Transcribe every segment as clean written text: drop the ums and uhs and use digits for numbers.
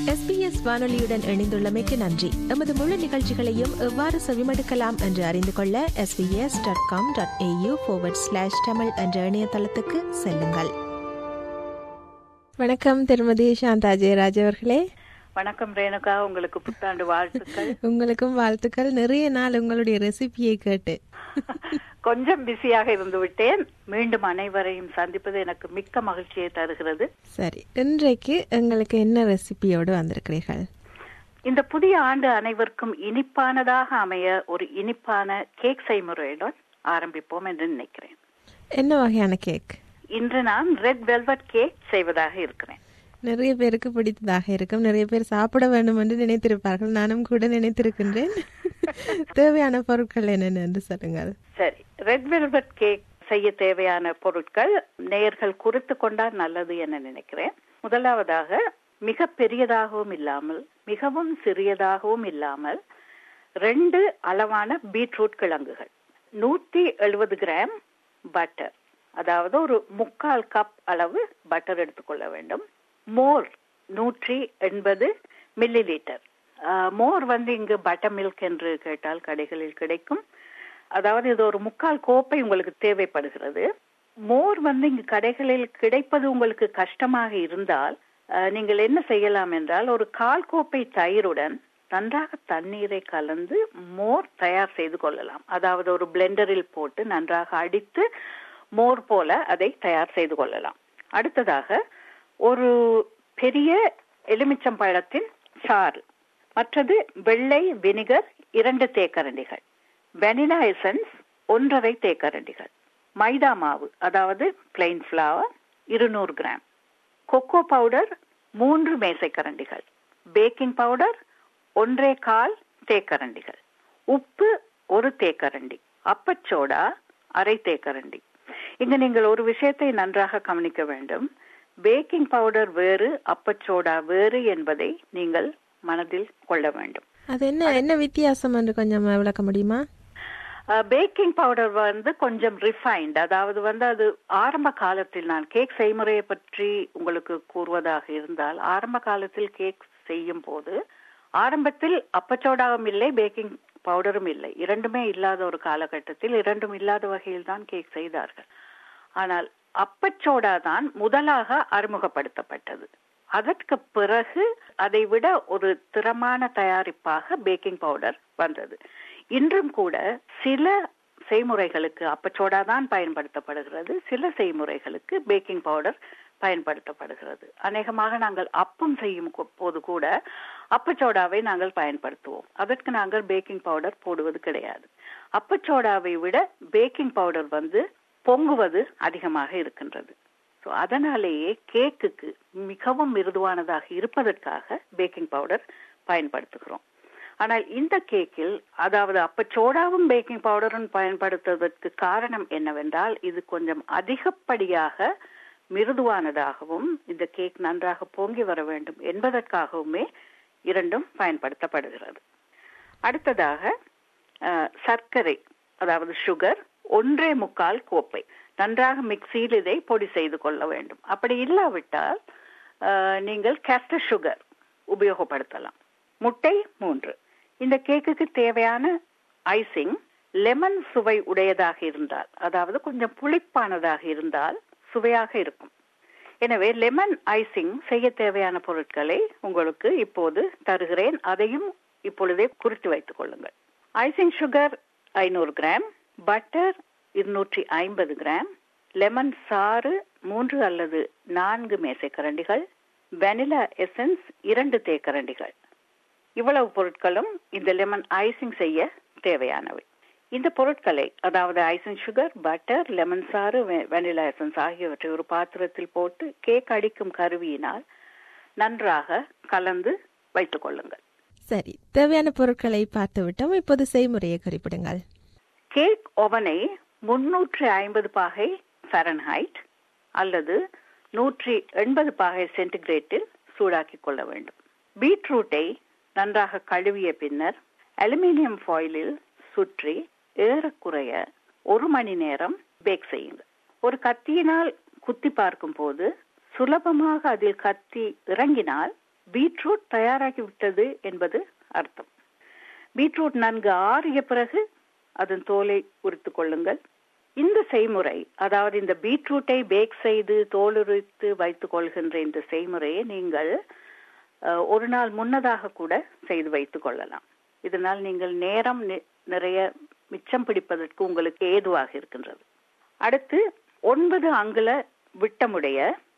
SBS வானொலியுடன் இணைந்துள்ளமைக்கு நன்றி. எமது முழு நிகழ்ச்சிகளையும் எவ்வாறு செவிமடுக்கலாம் என்று அறிந்து கொள்ள sbs.com.au/tamil என்ற இணையதளத்துக்கு செல்லுங்கள். வணக்கம் திருமதி சாந்தா ஜெயராஜ் அவர்களே. வணக்கம் ரேணுகா, உங்களுக்கு புத்தாண்டு வாழ்த்துக்கள். உங்களுக்கும் வாழ்த்துக்கள். நிறைய நாள் உங்களுடைய ரெசிபியை கேட்டு கொஞ்சம் பிஸியாக இருந்து விட்டேன். மீண்டும் அனைவரையும் சந்திப்பது எனக்கு மிக்க மகிழ்ச்சியை தருகிறது. சரி, இன்றைக்கு எங்களுக்கு என்ன ரெசிபியோடு வந்திருக்கிறீர்கள்? இந்த புதிய ஆண்டு அனைவருக்கும் இனிப்பானதாக அமைய ஒரு இனிப்பான கேக் செய்முறையுடன் ஆரம்பிப்போம் என்று நினைக்கிறேன். என்ன வகையான கேக்? இன்று நான் ரெட் வெல்வெட் கேக் செய்வதாக இருக்கிறேன். நிறைய பேருக்கு பிடித்ததாக இருக்கும். நிறைய பேர் சாப்பிட வேண்டும் என்று நினைத்திருப்பார்கள். நானும் கூட நினைத்திருக்கின்றேன். தேவையான பொருட்கள் என்னென்ன என்று சொல்லுங்கள். சரி, ரெட் வெல்வெட் கேக் செய்ய தேவையான பொருட்கள் நேயர்கள் குறித்து கொண்டால் நல்லது என நினைக்கிறேன். முதலாவதாக, மிக பெரியதாகவும் இல்லாமல் மிகவும் சிறியதாகவும் இல்லாமல் 2 அளவான பீட்ரூட் கிழங்குகள், 170 கிராம் பட்டர், அதாவது ஒரு 3/4 கப் அளவு பட்டர் எடுத்துக்கொள்ள வேண்டும். மோர் 180 மில்லி லிட்டர். மோர் இங்கு பட்டர் மில்க் என்று கேட்டால் கடைகளில் கிடைக்கும். அதாவது இது ஒரு 3/4 கோப்பை உங்களுக்கு தேவைப்படுகிறது. மோர் இங்கு கடைகளில் கிடைப்பது உங்களுக்கு கஷ்டமாக இருந்தால் நீங்கள் என்ன செய்யலாம் என்றால், ஒரு 1/4 கோப்பை தயிருடன் நன்றாக தண்ணீரை கலந்து மோர் தயார் செய்து கொள்ளலாம். அதாவது ஒரு பிளெண்டரில் போட்டு நன்றாக அடித்து மோர் போல அதை தயார் செய்து கொள்ளலாம். அடுத்ததாக, ஒரு பெரிய எலுமிச்சம்பழத்தின் சாறு, மற்றது வெள்ளை வினிகர் 2 தேக்கரண்டிகள், வெனிலா எசன்ஸ் 1.5 தேக்கரண்டிகள், மைதா மாவு அதாவது plain flour 200 gram, cocoa powder 3 மேசைக்கரண்டிகள், பேக்கிங் பவுடர் 1.25 தேக்கரண்டிகள், உப்பு 1 தேக்கரண்டி, அப்பச்சோடா 1/2 தேக்கரண்டி. இங்கு நீங்கள் ஒரு விஷயத்தை நன்றாக கவனிக்க வேண்டும். பேக்கிங் பவுடர் வேறு, அப்பச்சோடா வேறு என்பதை நீங்கள் மனதில் கொள்ள வேண்டும். அது என்ன வித்தியாசம் என்று கொஞ்சம் விளக்க முடியுமா? பேக்கிங் பவுடர் கொஞ்சம் ரிஃபைன்ட், அதாவது அது ஆரம்ப காலத்தில், நான் கேக் செய்முறையை பற்றி உங்களுக்கு கூறுவதாக இருந்தால், ஆரம்ப காலத்தில் கேக் செய்யும் போது ஆரம்பத்தில் அப்பச்சோடாவும் இல்லை, பேக்கிங் பவுடரும் இல்லை, 2மே இல்லாத ஒரு காலகட்டத்தில் 2ம் இல்லாத வகையில் தான் கேக் செய்தார்கள். ஆனால் அப்பச்சோடா தான் முதலாக அறிமுகப்படுத்தப்பட்டது. அதற்கு பிறகு அதை விட ஒரு திறமான தயாரிப்பாக பேக்கிங் பவுடர் வந்தது. இன்றும் கூட சில செய்முறைகளுக்கு அப்பச்சோடா தான் பயன்படுத்தப்படுகிறது, சில செய்முறைகளுக்கு பேக்கிங் பவுடர் பயன்படுத்தப்படுகிறது. அநேகமாக நாங்கள் அப்பம் செய்யும் போது கூட அப்பச்சோடாவை நாங்கள் பயன்படுத்துவோம். அதற்கு நாங்கள் பேக்கிங் பவுடர் போடுவது கிடையாது. அப்பச்சோடாவை விட பேக்கிங் பவுடர் பொங்குவது அதிகமாக இருக்கின்றது. ஸோ அதனாலேயே கேக்குக்கு மிகவும் மிருதுவானதாக இருப்பதற்காக பேக்கிங் பவுடர் பயன்படுத்துகிறோம். ஆனால் இந்த கேக்கில், அதாவது அப்பச்சோடாவும் பேக்கிங் பவுடரும் பயன்படுத்துவதற்கு காரணம் என்னவென்றால், இது கொஞ்சம் அதிகப்படியாக மிருதுவானதாகவும் இந்த கேக் நன்றாக பொங்கி வர வேண்டும் என்பதற்காகவுமே 2ம் பயன்படுத்தப்படுகிறது. அடுத்ததாக, சர்க்கரை அதாவது சுகர் 1.25 கோப்பை நன்றாக மிக்சியில் இதை பொடி செய்து கொள்ள வேண்டும். அப்படி இல்லாவிட்டால் நீங்கள் கேஸ்டர் சுகர் உபயோகப்படுத்தலாம். முட்டை 3. இந்த கேக்குக்கு தேவையான ஐசிங் லெமன் சுவை உடையதாக இருந்தால், அதாவது கொஞ்சம் புளிப்பானதாக இருந்தால் சுவையாக இருக்கும். எனவே லெமன் ஐசிங் செய்ய தேவையான பொருட்களை உங்களுக்கு இப்போது தருகிறேன். அதையும் இப்பொழுதே குறித்து வைத்துக் கொள்ளுங்கள். Icing sugar 500 gram, butter 250 gram, lemon சாறு 3 அல்லது 4 மேசைக்கரண்டிகள், வெனிலா எசன்ஸ் 2 தேக்கரண்டிகள். இவ்வளவு பொருட்களும் இந்த லெமன் ஐசிங் செய்ய தேவையானவை. இந்த பொருட்களை, அதாவது ஐசிங் சுகர், பட்டர், லெமன் சாறு, வெனிலா எசன்ஸ் ஆகியவற்றை ஒரு பாத்திரத்தில் போட்டு கேக் அடிக்கும் கருவியினால் நன்றாக கலந்து வைத்துக் கொள்ளுங்கள். சரி, தேவையான பொருட்களை பார்த்து விட்டோம். இப்போது செய்முறையை குறிப்பிடுங்கள். கேக் ஓவனை 350 பாகை ஃபாரன்ஹைட் அல்லது 180 பாகை சென்டிகிரேட்டில் சூடாக்கி கொள்ள வேண்டும். பீட்ரூட்டை நன்றாக கழுவிய பின்னர் அலுமினியம் ஃபாயிலில் சுற்றி ஏறக்குறைய 1 மணி நேரம் பேக் செய்யுங்கள். ஒரு கத்தியினால் குத்தி பார்க்கும் போது சுலபமாக அதில் கத்தி இறங்கினால் பீட்ரூட் தயாராகிவிட்டது என்பது அர்த்தம். பீட்ரூட் நன்கு ஆறிய பிறகு அதன் தோலை உரித்துக் கொள்ளுங்கள். இந்த செய்முறை, அதாவது இந்த பீட்ரூட்டை பேக் செய்து தோலுரித்து வைத்துக் கொள்கின்ற இந்த செய்முறையை நீங்கள் ஒரு நாள் முன்னதாக கூட செய்து வைத்துக் கொள்ளலாம். இதனால் நீங்கள் நேரம் நிறைய மிச்சம் பிடிப்பதற்கு உங்களுக்கு ஏதுவாக இருக்கின்றது. அடுத்து 9 அங்குல விட்டமுடைய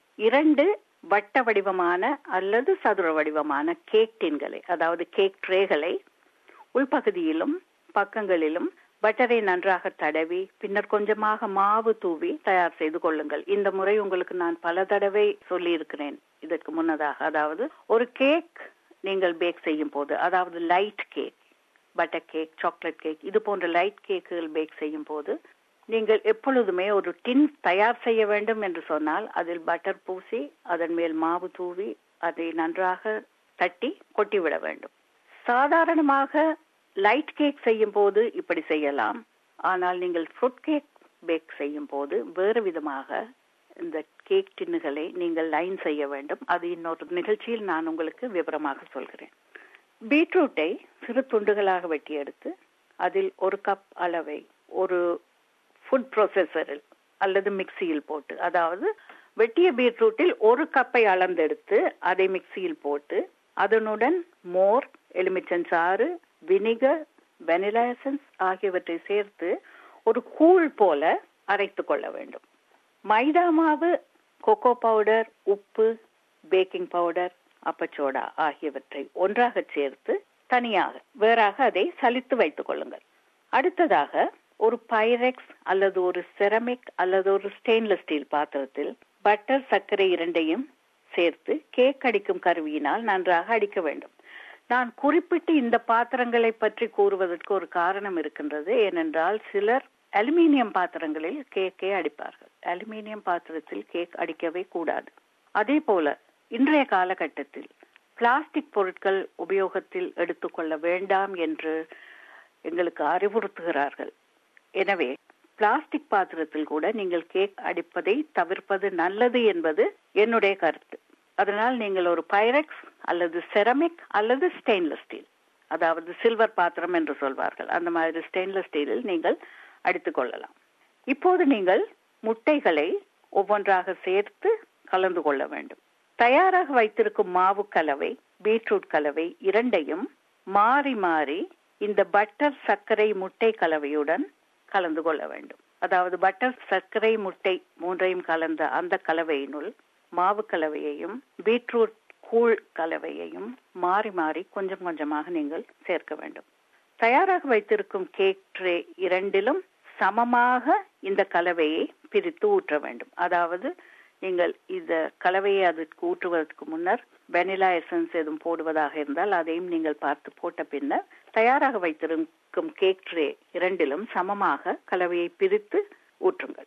2 வட்ட வடிவமான அல்லது சதுர வடிவமான கேக் டின்களை, அதாவது கேக் ட்ரேகளை உள்பகுதியிலும் பக்கங்களிலும் பட்டரை நன்றாக தடவி பின்னர் கொஞ்சமாக மாவு தூவி தயார் செய்து கொள்ளுங்கள். இந்த முறை உங்களுக்கு நான் பல தடவை சொல்லி இருக்கிறேன் இதற்கு முன்னதாக. அதாவது ஒரு கேக் நீங்கள் பேக் செய்யும் போது, அதாவது light cake, butter cake, chocolate cake, இது போன்ற லைட் கேக்குகள் பேக் செய்யும் போது நீங்கள் எப்பொழுதுமே ஒரு டின் தயார் செய்ய வேண்டும் என்று சொன்னால் அதில் பட்டர் பூசி அதன் மேல் மாவு தூவி அதை நன்றாக தட்டி கொட்டிவிட வேண்டும். சாதாரணமாக லைட் கேக் செய்யும் போது இப்படி செய்யலாம். ஆனால் நீங்கள் ஃப்ரூட் கேக் பேக் செய்யும் போது வேறு விதமாக இந்த கேக் டின்னுகளை நீங்கள் லைன் செய்ய வேண்டும். அது இன்னொரு நிகழ்ச்சியில் நான் உங்களுக்கு விவரமாக சொல்கிறேன். பீட்ரூட்டை சிறு துண்டுகளாக வெட்டி எடுத்து அதில் 1 கப் அளவை ஒரு ஃபுட் ப்ராசஸரில் அல்லது மிக்சியில் போட்டு, அதாவது வெட்டிய பீட்ரூட்டில் 1 கப்பை அளந்தெடுத்து அதை மிக்சியில் போட்டு அதனுடன் மோர், எலுமிச்சஞ்சாறு, வினிகர், வெனிலா எசன்ஸ் ஆகியவற்றை சேர்த்து ஒரு கூழ் போல அரைத்து கொள்ள வேண்டும். மைதா மாவு, கோகோ பவுடர், உப்பு, பேக்கிங் பவுடர், அப்பச்சோடா ஆகியவற்றை ஒன்றாக சேர்த்து தனியாக வேறாக அதை சலித்து வைத்துக் கொள்ளுங்கள். அடுத்ததாக ஒரு பைரெக்ஸ் அல்லது ஒரு செரமிக் அல்லது ஒரு ஸ்டெயின்லெஸ் ஸ்டீல் பாத்திரத்தில் பட்டர், சர்க்கரை இரண்டையும் சேர்த்து கேக் அடிக்கும் கருவியினால் நன்றாக அடிக்க வேண்டும். நான் குறிப்பிட்டு இந்த பாத்திரங்களை பற்றி கூறுவதற்கு ஒரு காரணம் இருக்கின்றது. ஏனென்றால் சிலர் அலுமினியம் பாத்திரங்களில் கேக்கை அடிப்பார்கள். அலுமினியம் பாத்திரத்தில் கேக் அடிக்கவே கூடாது. அதே போல இன்றைய காலகட்டத்தில் பிளாஸ்டிக் பொருட்கள் உபயோகத்தில் எடுத்துக்கொள்ள வேண்டாம் என்று எங்களுக்கு அறிவுறுத்துகிறார்கள். எனவே பிளாஸ்டிக் பாத்திரத்தில் கூட நீங்கள் கேக் அடிப்பதை தவிர்ப்பது நல்லது என்பது என்னுடைய கருத்து. அதனால் நீங்கள் ஒரு பைரெக்ஸ் அல்லது செரமிக் அல்லது ஸ்டெயின்லெஸ் ஸ்டீல், அதாவது சில்வர் பாத்திரம் என்று சொல்வார்கள், அந்த மாதிரி ஸ்டெயின்லெஸ் ஸ்டீலில் நீங்கள் அடித்துக் கொள்ளலாம். இப்போது நீங்கள் முட்டைகளை ஒவ்வொன்றாக சேர்த்து கலந்து கொள்ள வேண்டும். தயாராக வைத்திருக்கும் மாவு கலவை, பீட்ரூட் கலவை இரண்டையும் மாறி மாறி இந்த பட்டர், சர்க்கரை, முட்டை கலவையுடன் கலந்து கொள்ள வேண்டும். அதாவது பட்டர், சர்க்கரை, முட்டை மூன்றையும் கலந்த அந்த கலவையினுள் மாவு கலவையையும் பீட்ரூட் கூழ் கலவையையும் மாறி மாறி கொஞ்சம் கொஞ்சமாக நீங்கள் சேர்க்க வேண்டும். தயாராக வைத்திருக்கும் கேக் ட்ரே இரண்டிலும் சமமாக இந்த கலவையை பிரித்து ஊற்ற வேண்டும். அதாவது நீங்கள் இந்த கலவையை அதற்கு ஊற்றுவதற்கு முன்னர் வெனிலா எசன்ஸ் எதுவும் போடுவதாக இருந்தால் அதையும் நீங்கள் பார்த்து போட்ட பின்னர் தயாராக வைத்திருக்கும் கேக் ட்ரே இரண்டிலும் சமமாக கலவையை பிரித்து ஊற்றுங்கள்.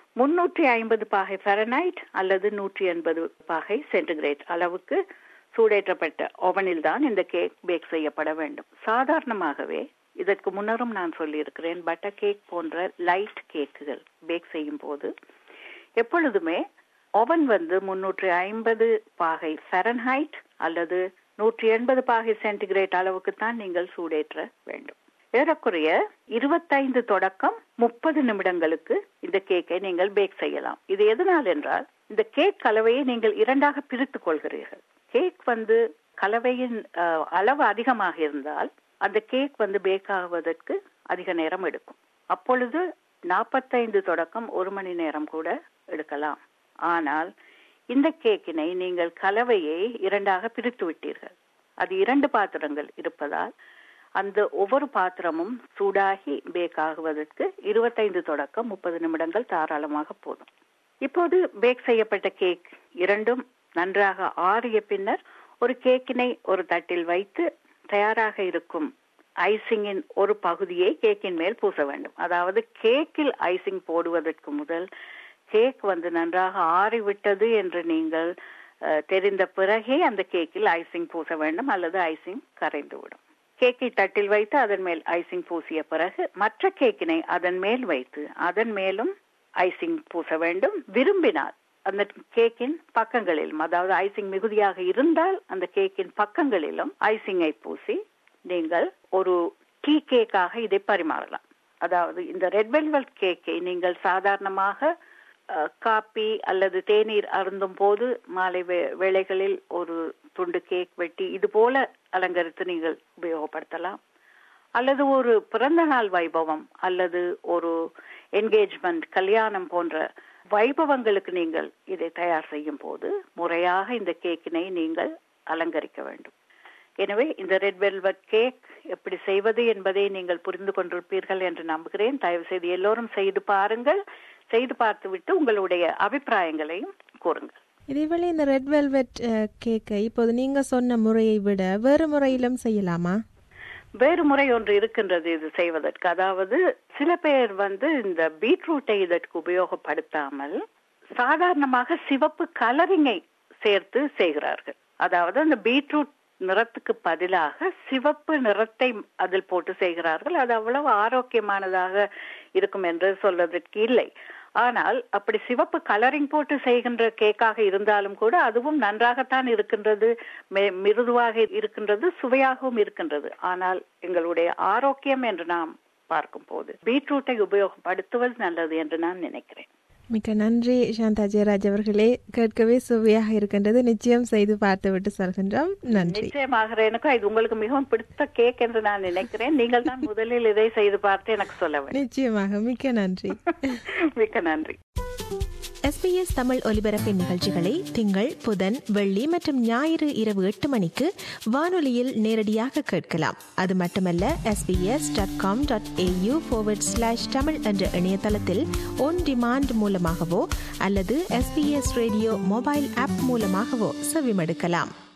350 பாகை ஃபாரன்ஹைட் அல்லது 180 பாகை சென்டிகிரேட் அளவுக்கு சூடேற்றப்பட்ட ஓவனில் தான் இந்த கேக் பேக் செய்யப்பட வேண்டும். சாதாரணமாகவே இதற்கு முன்னரும் நான் சொல்லியிருக்கிறேன், பட்டர் கேக் போன்ற லைட் கேக்குகள் பேக் செய்யும் போது எப்பொழுதுமே ஓவன் 350 பாகை ஃபாரன்ஹைட் அல்லது 180 பாகை சென்டிகிரேட் அளவுக்கு தான் நீங்கள் சூடேற்ற வேண்டும். ஏறக்குறைய 25 தொடக்கம் 30 நிமிடங்களுக்கு இந்த கேக்கை நீங்கள் பேக் செய்யலாம். இது எதனால் என்றால் இந்த கேக் கலவையை நீங்கள் இரண்டாக பிரித்துக் கொள்கிறீர்கள். கேக் கலவையின் அளவு அதிகமாக இருந்தால் அந்த கேக் பேக் ஆகுவதற்கு அதிக நேரம் எடுக்கும். அப்பொழுது 45 தொடக்கம் 1 மணி நேரம் கூட எடுக்கலாம். ஆனால் இந்த கேக்கினை நீங்கள் கலவையை இரண்டாக பிரித்து விட்டீர்கள். அது 2 பாத்திரங்கள் இருப்பதால் அந்த ஒவ்வொரு பாத்திரமும் சூடாகி பேக் ஆகுவதற்கு 25 தொடக்கம் 30 நிமிடங்கள் தாராளமாக போதும். இப்போது பேக் செய்யப்பட்ட கேக் இரண்டும் நன்றாக ஆறிய பின்னர் ஒரு கேக்கினை ஒரு தட்டில் வைத்து தயாராக இருக்கும் ஐசிங்கின் ஒரு பகுதியை கேக்கின் மேல் பூச வேண்டும். அதாவது கேக்கில் ஐசிங் போடுவதற்கு முதல் கேக் நன்றாக ஆறிவிட்டது என்று நீங்கள் தெரிந்த பிறகே அந்த கேக்கில் ஐசிங் பூச வேண்டும், அல்லது ஐசிங் கரைந்துவிடும். கேக்கை தட்டில் வைத்து அதன் மேல் ஐசிங் பூசிய பிறகு மற்ற கேக்கினை அதன் மேல் வைத்து அதன் மேலும் ஐசிங் பூச வேண்டும். விரும்பினால், அந்த கேக்கின் பக்கங்களிலும், அதாவது ஐசிங் மிகுதியாக இருந்தால் அந்த கேக்கின் பக்கங்களிலும் ஐசிங்கை பூசி நீங்கள் ஒரு டீ கேக்காக இதை பரிமாறலாம். அதாவது இந்த ரெட் வெல்வெட் கேக்கை நீங்கள் சாதாரணமாக காப்பி அல்லது தேநீர் அருந்தும் போது மாலை வேளைகளில் ஒரு துண்டு கேக் வெட்டி இது போல அலங்கரித்து நீங்கள் உபயோகப்படுத்தலாம். அல்லது ஒரு பிறந்த நாள் வைபவம் அல்லது ஒரு என்கேஜ்மெண்ட், கல்யாணம் போன்ற வைபவங்களுக்கு நீங்கள் இதை தயார் செய்யும் போது முறையாக இந்த கேக்கினை நீங்கள் அலங்கரிக்க வேண்டும். எனவே இந்த ரெட் வெல்வெட் கேக் எப்படி செய்வது என்பதை நீங்கள் புரிந்து கொண்டிருப்பீர்கள் என்று நம்புகிறேன். தயவு செய்து எல்லோரும் செய்து பாருங்கள். செய்து பார்த்துவிட்டு உங்களுடைய அபிப்பிராயங்களையும் கூறுங்கள். இதேவேளை இந்த ரெட் வெல்வெட் கேக்கை இப்போது நீங்க சொன்ன முறையை விட வேறு முறையிலும் செய்யலாமா? வேறு முறை ஒன்று இருக்கின்றது இது செய்வதற்கு. அதாவது சில பேர் இந்த பீட்ரூட்டை இதற்கு உபயோகப்படுத்தாமல் சாதாரணமாக சிவப்பு கலரிங்கை சேர்த்து செய்கிறார்கள். அதாவது அந்த பீட்ரூட் நிறத்துக்கு பதிலாக சிவப்பு நிறத்தை அதில் போட்டு செய்கிறார்கள். அது அவ்வளவு ஆரோக்கியமானதாக இருக்கும் என்று சொல்வதற்கு இல்லை. ஆனால் அப்படி சிவப்பு கலரிங் போட்டு செய்கின்ற கேக்காக இருந்தாலும் கூட அதுவும் நன்றாகத்தான் இருக்கின்றது, மிருதுவாக இருக்கின்றது, சுவையாகவும் இருக்கின்றது. ஆனால் எங்களுடைய ஆரோக்கியம் என்று நாம் பார்க்கும் போது பீட்ரூட்டை உபயோகப்படுத்துவது நல்லது என்று நான் நினைக்கிறேன். மிக்க நன்றி சாந்தா ஜெயராஜ் அவர்களே. கேட்கவே சுவையாக இருக்கின்றது. நிச்சயம் செய்து பார்த்துவிட்டு சொல்கின்றோம். நன்றி. நிச்சயமாக எனக்கும் இது உங்களுக்கு மிகவும் பிடித்த கேக் என்று நான் நினைக்கிறேன். நீங்கள் தான் முதலில் இதை செய்து பார்த்து எனக்கு சொல்ல வேண்டும். நிச்சயமாக. மிக்க நன்றி. மிக்க நன்றி. SBS தமிழ் ஒலிபரப்பின் நிகழ்ச்சிகளை திங்கள், புதன், வெள்ளி மற்றும் ஞாயிறு இரவு 8 மணிக்கு வானொலியில் நேரடியாக கேட்கலாம். அது மட்டுமல்ல, sbs.com.au/tamil என்ற இணையதளத்தில் ஒன் டிமாண்ட் மூலமாகவோ அல்லது SBS ரேடியோ மொபைல் ஆப் மூலமாகவோ செவிமடுக்கலாம்.